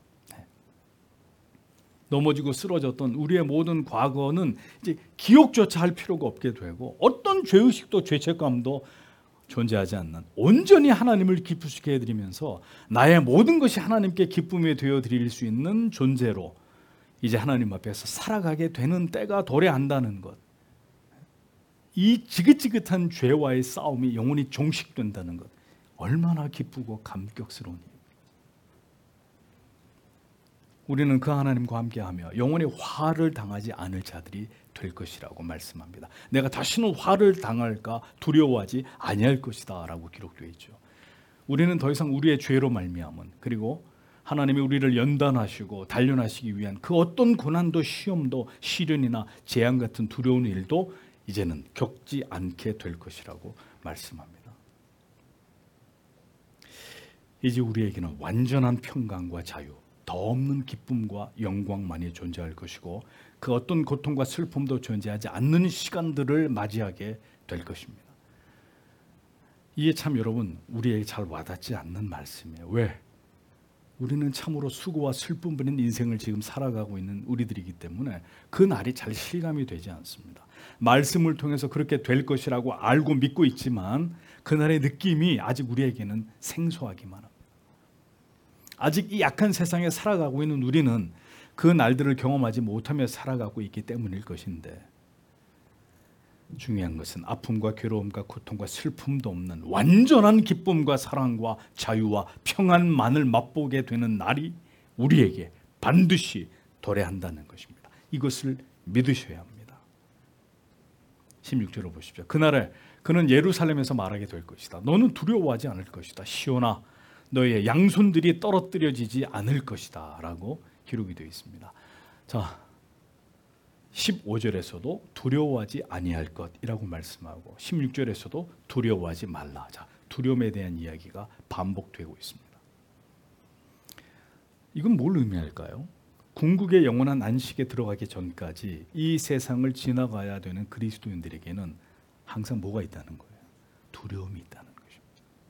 넘어지고 쓰러졌던 우리의 모든 과거는 이제 기억조차 할 필요가 없게 되고 어떤 죄의식도 죄책감도 존재하지 않는 온전히 하나님을 기쁘시게 해드리면서 나의 모든 것이 하나님께 기쁨이 되어드릴 수 있는 존재로 이제 하나님 앞에서 살아가게 되는 때가 도래한다는 것. 이 지긋지긋한 죄와의 싸움이 영원히 종식된다는 것. 얼마나 기쁘고 감격스러운 일입니다. 우리는 그 하나님과 함께하며 영원히 화를 당하지 않을 자들이 될 것이라고 말씀합니다. 내가 다시는 화를 당할까 두려워하지 아니할 것이다 라고 기록되어 있죠. 우리는 더 이상 우리의 죄로 말미암은 그리고 하나님이 우리를 연단하시고 단련하시기 위한 그 어떤 고난도 시험도 시련이나 재앙 같은 두려운 일도 이제는 겪지 않게 될 것이라고 말씀합니다. 이제 우리에게는 완전한 평강과 자유, 더 없는 기쁨과 영광만이 존재할 것이고 그 어떤 고통과 슬픔도 존재하지 않는 시간들을 맞이하게 될 것입니다. 이게 참 여러분 우리에게 잘 와닿지 않는 말씀이에요. 왜? 우리는 참으로 수고와 슬픔뿐인 인생을 지금 살아가고 있는 우리들이기 때문에 그 날이 잘 실감이 되지 않습니다. 말씀을 통해서 그렇게 될 것이라고 알고 믿고 있지만 그날의 느낌이 아직 우리에게는 생소하기만 합니다. 아직 이 약한 세상에 살아가고 있는 우리는 그 날들을 경험하지 못하며 살아가고 있기 때문일 것인데 중요한 것은 아픔과 괴로움과 고통과 슬픔도 없는 완전한 기쁨과 사랑과 자유와 평안만을 맛보게 되는 날이 우리에게 반드시 도래한다는 것입니다. 이것을 믿으셔야 합니다. 십육 절을 보십시오. 그날에 그는 예루살렘에서 말하게 될 것이다. 너는 두려워하지 않을 것이다. 시온아 너의 양손들이 떨어뜨려지지 않을 것이다 라고 기록이 되어 있습니다. 자, 십오 절에서도 두려워하지 아니할 것이라고 말씀하고 십육 절에서도 두려워하지 말라. 자, 두려움에 대한 이야기가 반복되고 있습니다. 이건 뭘 의미할까요? 궁극의 영원한 안식에 들어가기 전까지 이 세상을 지나가야 되는 그리스도인들에게는 항상 뭐가 있다는 거예요? 두려움이 있다는 것입니다.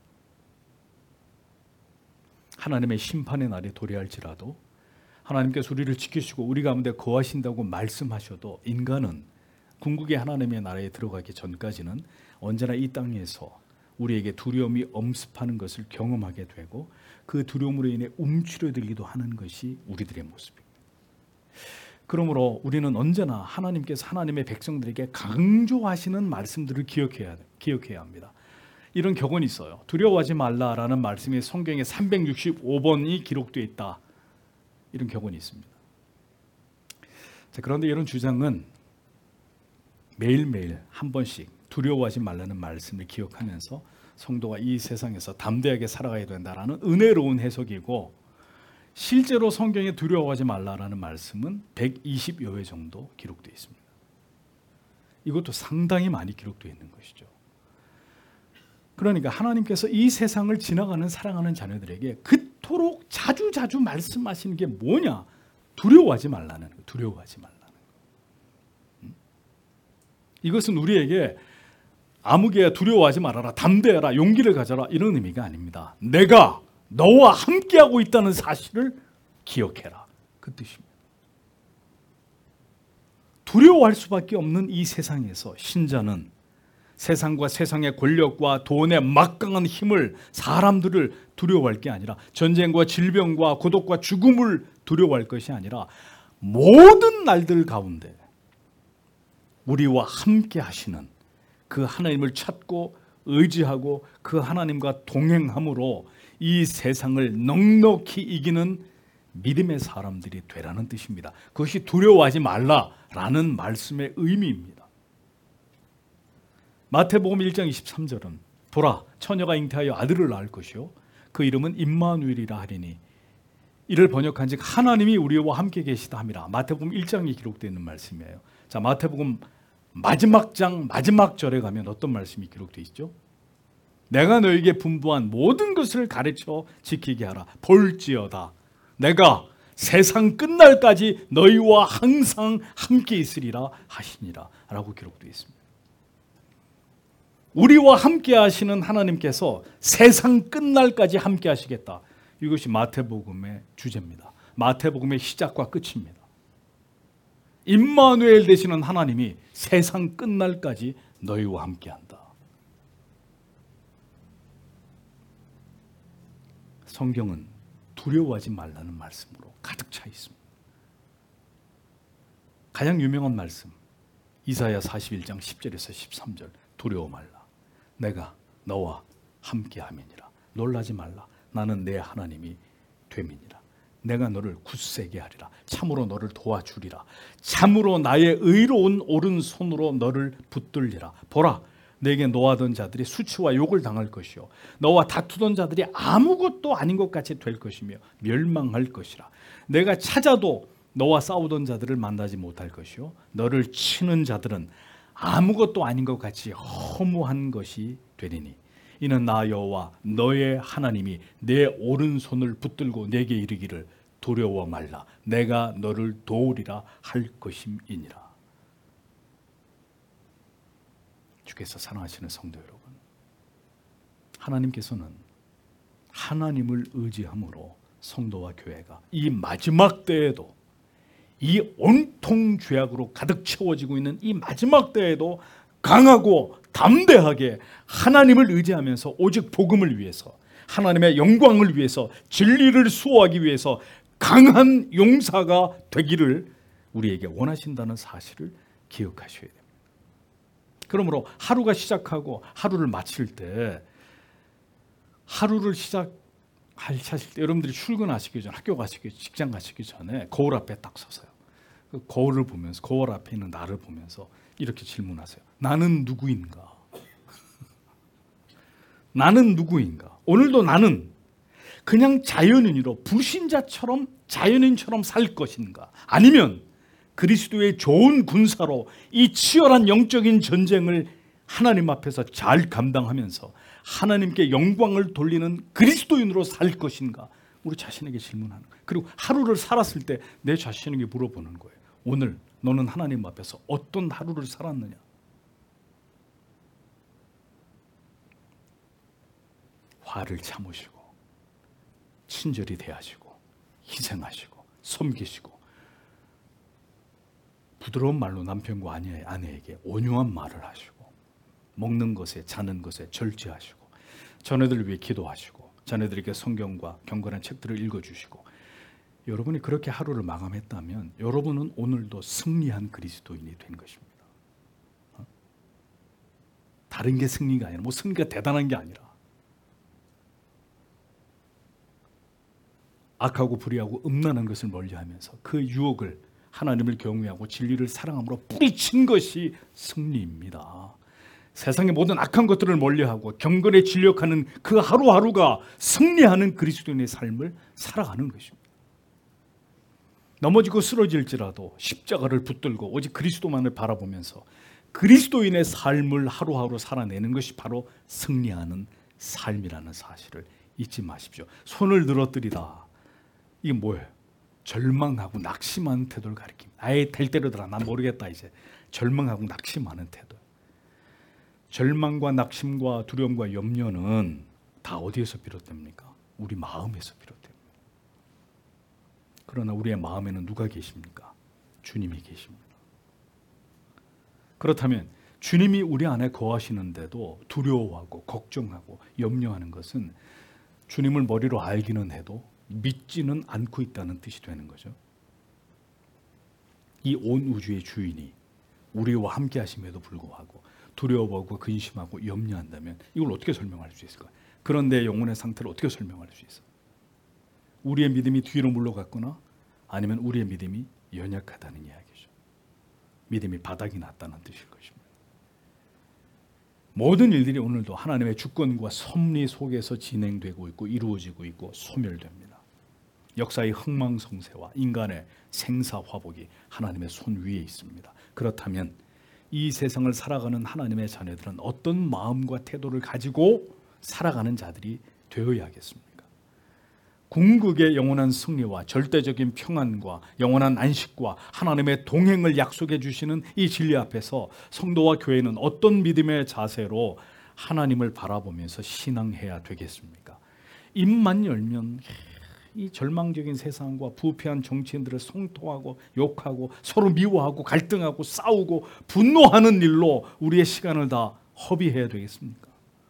하나님의 심판의 날에 도래할지라도 하나님께서 우리를 지키시고 우리 가운데 거하신다고 말씀하셔도 인간은 궁극의 하나님의 나라에 들어가기 전까지는 언제나 이 땅에서 우리에게 두려움이 엄습하는 것을 경험하게 되고 그 두려움으로 인해 움츠러들기도 하는 것이 우리들의 모습입니다. 그러므로 우리는 언제나 하나님께서 하나님의 백성들에게 강조하시는 말씀들을 기억해야, 기억해야 합니다. 이런 격언이 있어요. 두려워하지 말라라는 말씀이 성경에 삼백육십오 번이 기록되어 있다. 이런 격언이 있습니다. 자, 그런데 이런 주장은 매일매일 한 번씩 두려워하지 말라는 말씀을 기억하면서 성도가 이 세상에서 담대하게 살아가야 된다라는 은혜로운 해석이고, 실제로 성경에 두려워하지 말라라는 말씀은 백이십여 회 정도 기록되어 있습니다. 이것도 상당히 많이 기록되어 있는 것이죠. 그러니까 하나님께서 이 세상을 지나가는 사랑하는 자녀들에게 그토록 자주 자주 말씀하시는 게 뭐냐? 두려워하지 말라는 거, 두려워하지 말라는 거. 음? 이것은 우리에게 아무개야 두려워하지 말아라, 담대해라, 용기를 가져라 이런 의미가 아닙니다. 내가 너와 함께하고 있다는 사실을 기억해라, 그 뜻입니다. 두려워할 수밖에 없는 이 세상에서 신자는 세상과 세상의 권력과 돈의 막강한 힘을, 사람들을 두려워할 게 아니라, 전쟁과 질병과 고독과 죽음을 두려워할 것이 아니라 모든 날들 가운데 우리와 함께 하시는 그 하나님을 찾고 의지하고 그 하나님과 동행함으로 이 세상을 넉넉히 이기는 믿음의 사람들이 되라는 뜻입니다. 그것이 두려워하지 말라라는 말씀의 의미입니다. 마태복음 일 장 이십삼 절은 보라, 처녀가 잉태하여 아들을 낳을 것이요 그 이름은 임마누엘이라 하리니, 이를 번역한 즉 하나님이 우리와 함께 계시다 함이라. 마태복음 일 장에 기록되어 있는 말씀이에요. 자, 마태복음 마지막 장 마지막 절에 가면 어떤 말씀이 기록되어 있죠? 내가 너에게 분부한 모든 것을 가르쳐 지키게 하라. 볼지어다 내가 세상 끝날까지 너희와 항상 함께 있으리라 하시니라 라고 기록되어 있습니다. 우리와 함께 하시는 하나님께서 세상 끝날까지 함께 하시겠다. 이것이 마태복음의 주제입니다. 마태복음의 시작과 끝입니다. 임마누엘 되시는 하나님이 세상 끝날까지 너희와 함께한다. 성경은 두려워하지 말라는 말씀으로 가득 차 있습니다. 가장 유명한 말씀 이사야 사십일 장 십 절에서 십삼 절, 두려워 말라, 내가 너와 함께함이니라. 놀라지 말라, 나는 내 하나님이 됨이니라. 내가 너를 굳세게 하리라. 참으로 너를 도와주리라. 참으로 나의 의로운 오른손으로 너를 붙들리라. 보라, 내게 노하던 자들이 수치와 욕을 당할 것이요 너와 다투던 자들이 아무것도 아닌 것 같이 될 것이며 멸망할 것이라. 내가 찾아도 너와 싸우던 자들을 만나지 못할 것이요 너를 치는 자들은 아무것도 아닌 것 같이 허무한 것이 되리니, 이는 나 여호와 너의 하나님이 내 오른손을 붙들고 내게 이르기를 두려워 말라, 내가 너를 도우리라 할 것임이니라. 주께서 사랑하시는 성도 여러분, 하나님께서는 하나님을 의지함으로 성도와 교회가 이 마지막 때에도, 이 온통 죄악으로 가득 채워지고 있는 이 마지막 때에도 강하고 담대하게 하나님을 의지하면서 오직 복음을 위해서, 하나님의 영광을 위해서, 진리를 수호하기 위해서 강한 용사가 되기를 우리에게 원하신다는 사실을 기억하셔야 됩니다. 그러므로 하루가 시작하고 하루를 마칠 때, 하루를 시작하실 때 여러분들이 출근하시기 전, 학교 가시기, 직장 가시기 전에 거울 앞에 딱 서서요. 그 거울을 보면서, 거울 앞에 있는 나를 보면서 이렇게 질문하세요. 나는 누구인가? 나는 누구인가? 오늘도 나는 그냥 자연인으로 불신자처럼 자연인처럼 살 것인가? 아니면 그리스도의 좋은 군사로 이 치열한 영적인 전쟁을 하나님 앞에서 잘 감당하면서 하나님께 영광을 돌리는 그리스도인으로 살 것인가? 우리 자신에게 질문하는 거예요. 그리고 하루를 살았을 때 내 자신에게 물어보는 거예요. 오늘 너는 하나님 앞에서 어떤 하루를 살았느냐? 화를 참으시고 친절히 대하시고 희생하시고 섬기시고 부드러운 말로 남편과 아내에게 온유한 말을 하시고 먹는 것에 자는 것에 절제하시고 자녀들을 위해 기도하시고 자녀들에게 성경과 경건한 책들을 읽어주시고 여러분이 그렇게 하루를 마감했다면 여러분은 오늘도 승리한 그리스도인이 된 것입니다. 다른 게 승리가 아니라 뭐 승리가 대단한 게 아니라 악하고 불의하고 음란한 것을 멀리하면서 그 유혹을 하나님을 경외하고 진리를 사랑함으로 뿌리친 것이 승리입니다. 세상의 모든 악한 것들을 멀리하고 경건에 진력하는 그 하루하루가 승리하는 그리스도인의 삶을 살아가는 것입니다. 넘어지고 쓰러질지라도 십자가를 붙들고 오직 그리스도만을 바라보면서 그리스도인의 삶을 하루하루 살아내는 것이 바로 승리하는 삶이라는 사실을 잊지 마십시오. 손을 늘어뜨리다. 이게 뭐예요? 절망하고 낙심하는 태도를 가리킵니다. 아예 될 대로더라. 난 모르겠다 이제. 절망하고 낙심하는 태도. 절망과 낙심과 두려움과 염려는 다 어디에서 비롯됩니까? 우리 마음에서 비롯됩니다. 그러나 우리의 마음에는 누가 계십니까? 주님이 계십니다. 그렇다면 주님이 우리 안에 거하시는데도 두려워하고 걱정하고 염려하는 것은 주님을 머리로 알기는 해도 믿지는 않고 있다는 뜻이 되는 거죠. 이 온 우주의 주인이 우리와 함께 하심에도 불구하고 두려워하고 근심하고 염려한다면 이걸 어떻게 설명할 수 있을까요? 그런데 영혼의 상태를 어떻게 설명할 수 있어요? 우리의 믿음이 뒤로 물러갔거나 아니면 우리의 믿음이 연약하다는 이야기죠. 믿음이 바닥이 났다는 뜻일 것입니다. 모든 일들이 오늘도 하나님의 주권과 섭리 속에서 진행되고 있고 이루어지고 있고 소멸됩니다. 역사의 흥망성쇠와 인간의 생사화복이 하나님의 손 위에 있습니다. 그렇다면 이 세상을 살아가는 하나님의 자녀들은 어떤 마음과 태도를 가지고 살아가는 자들이 되어야겠습니까? 궁극의 영원한 승리와 절대적인 평안과 영원한 안식과 하나님의 동행을 약속해 주시는 이 진리 앞에서 성도와 교회는 어떤 믿음의 자세로 하나님을 바라보면서 신앙해야 되겠습니까? 입만 열면 이 절망적인 세상과 부패한 정치인들을 성토하고 욕하고 서로 미워하고 갈등하고 싸우고 분노하는 일로 우리의 시간을 다 허비해야 되겠습니까?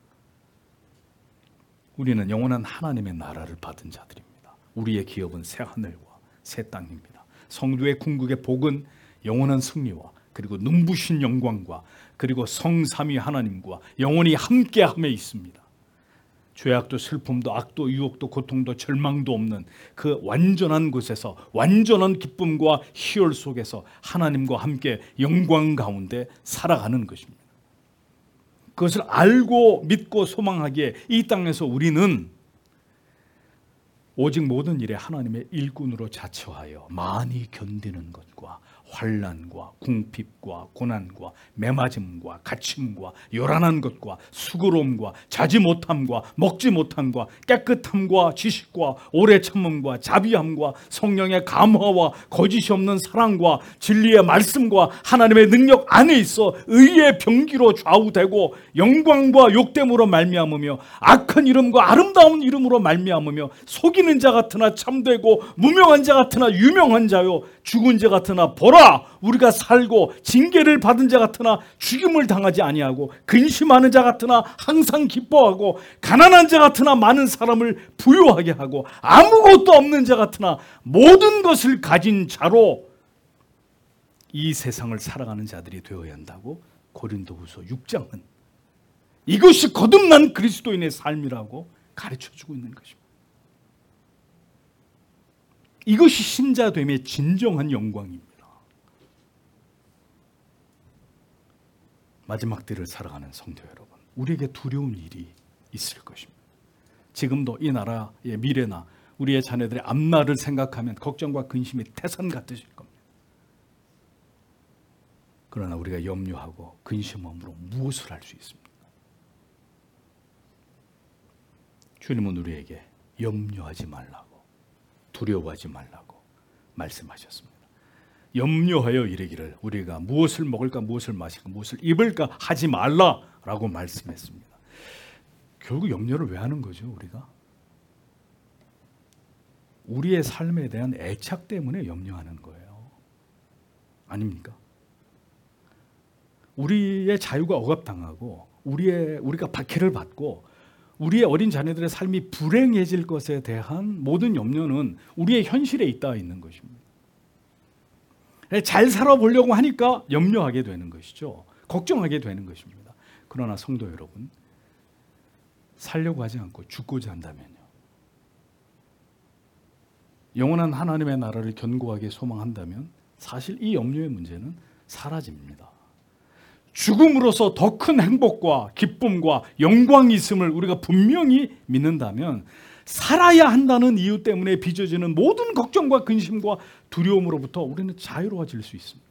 우리는 영원한 하나님의 나라를 받은 자들입니다. 우리의 기업은 새 하늘과 새 땅입니다. 성도의 궁극의 복은 영원한 승리와 그리고 눈부신 영광과 그리고 성삼위 하나님과 영원히 함께함에 있습니다. 죄악도 슬픔도 악도 유혹도 고통도 절망도 없는 그 완전한 곳에서 완전한 기쁨과 희열 속에서 하나님과 함께 영광 가운데 살아가는 것입니다. 그것을 알고 믿고 소망하기에 이 땅에서 우리는 오직 모든 일에 하나님의 일꾼으로 자처하여 많이 견디는 것과 환난과 궁핍과 고난과 매맞음과 갇힘과 요란한 것과 수고로움과 자지 못함과 먹지 못함과 깨끗함과 지식과 오래 참음과 자비함과 성령의 감화와 거짓이 없는 사랑과 진리의 말씀과 하나님의 능력 안에 있어 의의 병기로 좌우되고 영광과 욕됨으로 말미암으며 악한 이름과 아름다운 이름으로 말미암으며 속이는 자 같으나 참되고 무명한 자 같으나 유명한 자요 죽은 자 같으나 보라 우리가 살고 징계를 받은 자 같으나 죽임을 당하지 아니하고 근심하는 자 같으나 항상 기뻐하고 가난한 자 같으나 많은 사람을 부유하게 하고 아무것도 없는 자 같으나 모든 것을 가진 자로 이 세상을 살아가는 자들이 되어야 한다고 고린도후서 육 장은 이것이 거듭난 그리스도인의 삶이라고 가르쳐주고 있는 것입니다. 이것이 신자됨의 진정한 영광입니다. 마지막 때를 살아가는 성도 여러분, 우리에게 두려운 일이 있을 것입니다. 지금도 이 나라의 미래나 우리의 자녀들의 앞날을 생각하면 걱정과 근심이 태산 같으실 겁니다. 그러나 우리가 염려하고 근심함으로 무엇을 할 수 있습니까? 주님은 우리에게 염려하지 말라고, 두려워하지 말라고 말씀하셨습니다. 염려하여 이르기를 우리가 무엇을 먹을까, 무엇을 마실까, 무엇을 입을까 하지 말라라고 말씀했습니다. 결국 염려를 왜 하는 거죠, 우리가? 우리의 삶에 대한 애착 때문에 염려하는 거예요. 아닙니까? 우리의 자유가 억압당하고 우리의 우리가 박해를 받고 우리의 어린 자녀들의 삶이 불행해질 것에 대한 모든 염려는 우리의 현실에 있다 있는 것입니다. 잘 살아보려고 하니까 염려하게 되는 것이죠. 걱정하게 되는 것입니다. 그러나 성도 여러분, 살려고 하지 않고 죽고자 한다면요, 영원한 하나님의 나라를 견고하게 소망한다면 사실 이 염려의 문제는 사라집니다. 죽음으로써 더 큰 행복과 기쁨과 영광이 있음을 우리가 분명히 믿는다면 살아야 한다는 이유 때문에 빚어지는 모든 걱정과 근심과 두려움으로부터 우리는 자유로워질 수 있습니다.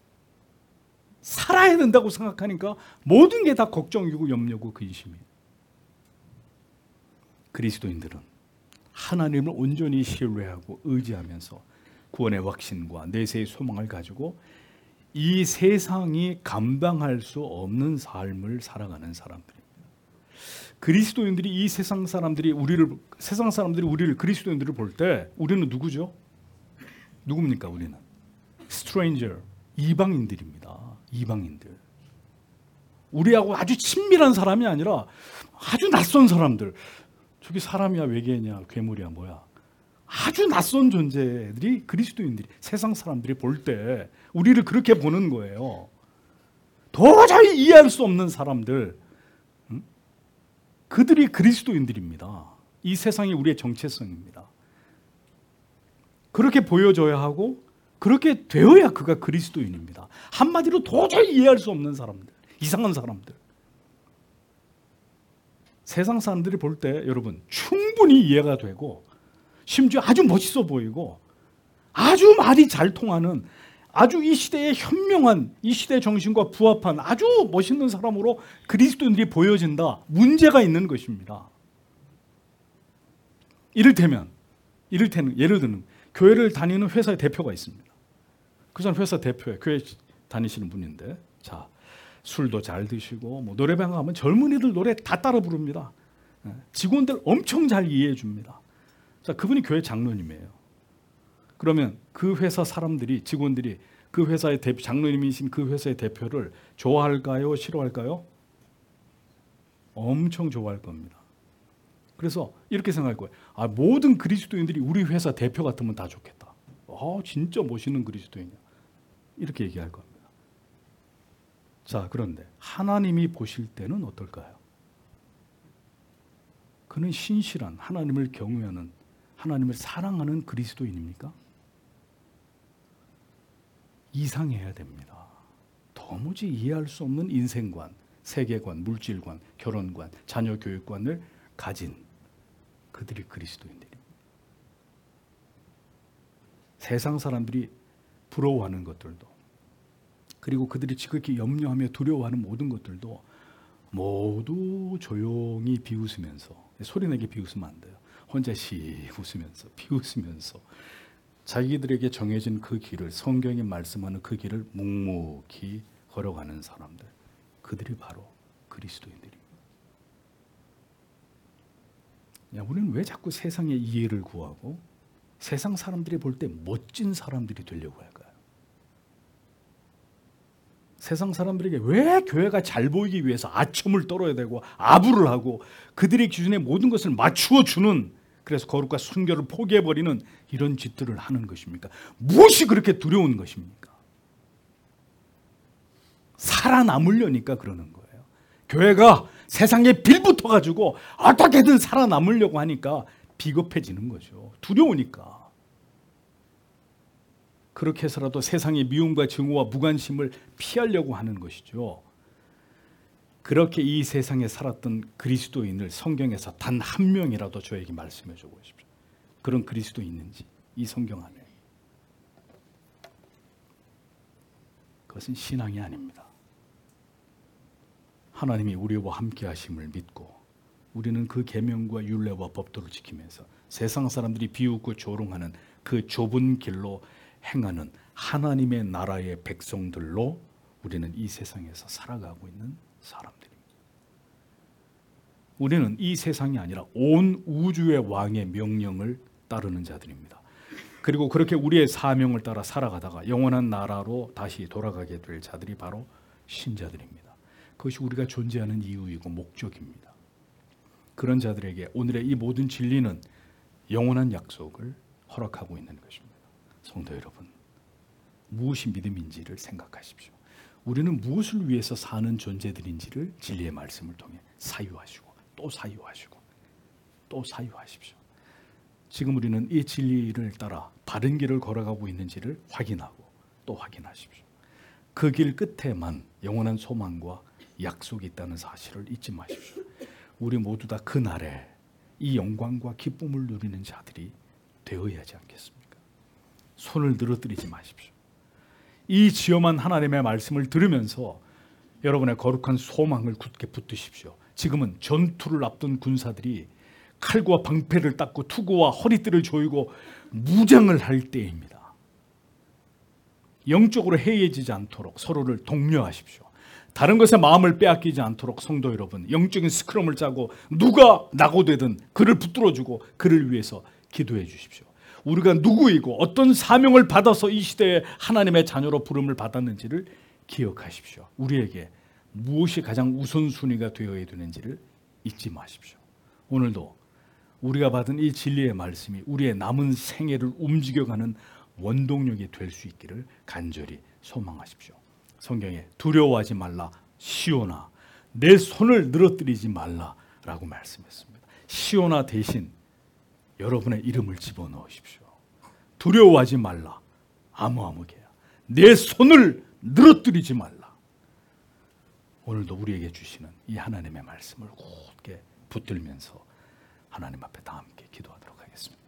살아야 된다고 생각하니까 모든 게 다 걱정이고 염려고 근심이에요. 그리스도인들은 하나님을 온전히 신뢰하고 의지하면서 구원의 확신과 내세의 소망을 가지고 이 세상이 감당할 수 없는 삶을 살아가는 사람들입니다. 그리스도인들이 이 세상 사람들이 우리를 세상 사람들이 우리를 그리스도인들을 볼 때 우리는 누구죠? 누굽니까? 우리는 stranger, 이방인들입니다. 이방인들. 우리하고 아주 친밀한 사람이 아니라 아주 낯선 사람들. 저기 사람이야, 외계인이야, 괴물이야, 뭐야. 아주 낯선 존재들이 그리스도인들이, 세상 사람들이 볼 때 우리를 그렇게 보는 거예요. 도저히 이해할 수 없는 사람들, 응? 그들이 그리스도인들입니다. 이 세상이 우리의 정체성입니다. 그렇게 보여줘야 하고 그렇게 되어야 그가 그리스도인입니다. 한마디로 도저히 이해할 수 없는 사람들, 이상한 사람들. 세상 사람들이 볼 때 여러분 충분히 이해가 되고 심지어 아주 멋있어 보이고 아주 말이 잘 통하는 아주 이 시대의 현명한, 이 시대의 정신과 부합한 아주 멋있는 사람으로 그리스도인들이 보여진다. 문제가 있는 것입니다. 이를테면, 이를테면 예를 들면 교회를 다니는 회사의 대표가 있습니다. 그 사람 회사 대표에 교회 다니시는 분인데, 자 술도 잘 드시고 뭐 노래방 가면 젊은이들 노래 다 따라 부릅니다. 직원들 엄청 잘 이해해 줍니다. 자, 그분이 교회 장로님이에요. 그러면 그 회사 사람들이, 직원들이 그 회사의 대표, 장로님이신 그 회사의 대표를 좋아할까요? 싫어할까요? 엄청 좋아할 겁니다. 그래서 이렇게 생각할 거예요. 아, 모든 그리스도인들이 우리 회사 대표 같으면 다 좋겠다. 아, 진짜 멋있는 그리스도인이야. 이렇게 얘기할 겁니다. 자, 그런데 하나님이 보실 때는 어떨까요? 그는 신실한, 하나님을 경외하는, 하나님을 사랑하는 그리스도인입니까? 이상해야 됩니다. 도무지 이해할 수 없는 인생관, 세계관, 물질관, 결혼관, 자녀 교육관을 가진 그들이 그리스도인들입니다. 세상 사람들이 부러워하는 것들도, 그리고 그들이 지극히 염려하며 두려워하는 모든 것들도 모두 조용히 비웃으면서, 소리내게 비웃으면 안 돼요. 혼자 씩 웃으면서, 비웃으면서 자기들에게 정해진 그 길을, 성경이 말씀하는 그 길을 묵묵히 걸어가는 사람들, 그들이 바로 그리스도인들입니다. 야, 우리는 왜 자꾸 세상의 이해를 구하고 세상 사람들이 볼 때 멋진 사람들이 되려고 할까요? 세상 사람들에게 왜 교회가 잘 보이기 위해서 아첨을 떨어야 되고 아부를 하고 그들의 기준에 모든 것을 맞추어 주는, 그래서 거룩과 순결을 포기해버리는 이런 짓들을 하는 것입니까? 무엇이 그렇게 두려운 것입니까? 살아남으려니까 그러는 거예요. 교회가 세상에 빌붙어가지고 어떻게든 살아남으려고 하니까 비겁해지는 거죠. 두려우니까. 그렇게 해서라도 세상의 미움과 증오와 무관심을 피하려고 하는 것이죠. 그렇게 이 세상에 살았던 그리스도인을 성경에서 단 한 명이라도 저에게 말씀해 줘 보십시오. 그런 그리스도 있는지, 이 성경 안에. 그것은 신앙이 아닙니다. 하나님이 우리와 함께 하심을 믿고 우리는 그 계명과 율례와 법도를 지키면서 세상 사람들이 비웃고 조롱하는 그 좁은 길로 행하는 하나님의 나라의 백성들로 우리는 이 세상에서 살아가고 있는 사람들입니다. 우리는 이 세상이 아니라 온 우주의 왕의 명령을 따르는 자들입니다. 그리고 그렇게 우리의 사명을 따라 살아가다가 영원한 나라로 다시 돌아가게 될 자들이 바로 신자들입니다. 그것이 우리가 존재하는 이유이고 목적입니다. 그런 자들에게 오늘의 이 모든 진리는 영원한 약속을 허락하고 있는 것입니다. 성도 여러분, 무엇이 믿음인지를 생각하십시오. 우리는 무엇을 위해서 사는 존재들인지를 진리의 말씀을 통해 사유하시고 또 사유하시고 또 사유하십시오. 지금 우리는 이 진리를 따라 바른 길을 걸어가고 있는지를 확인하고 또 확인하십시오. 그 길 끝에만 영원한 소망과 약속이 있다는 사실을 잊지 마십시오. 우리 모두 다 그날에 이 영광과 기쁨을 누리는 자들이 되어야 하지 않겠습니까? 손을 늘어뜨리지 마십시오. 이 지엄한 하나님의 말씀을 들으면서 여러분의 거룩한 소망을 굳게 붙드십시오. 지금은 전투를 앞둔 군사들이 칼과 방패를 닦고 투구와 허리띠를 조이고 무장을 할 때입니다. 영적으로 해이해지지 않도록 서로를 독려하십시오. 다른 것에 마음을 빼앗기지 않도록 성도 여러분, 영적인 스크럼을 짜고 누가 낙오되든 그를 붙들어주고 그를 위해서 기도해 주십시오. 우리가 누구이고 어떤 사명을 받아서 이 시대에 하나님의 자녀로 부름을 받았는지를 기억하십시오. 우리에게 무엇이 가장 우선순위가 되어야 되는지를 잊지 마십시오. 오늘도 우리가 받은 이 진리의 말씀이 우리의 남은 생애를 움직여가는 원동력이 될 수 있기를 간절히 소망하십시오. 성경에 두려워하지 말라 시온아 내 손을 늘어뜨리지 말라라고 말씀했습니다. 시온아 대신 여러분의 이름을 집어넣으십시오. 두려워하지 말라 아무아무개야 내 손을 늘어뜨리지 말라. 오늘도 우리에게 주시는 이 하나님의 말씀을 굳게 붙들면서 하나님 앞에 다 함께 기도하도록 하겠습니다.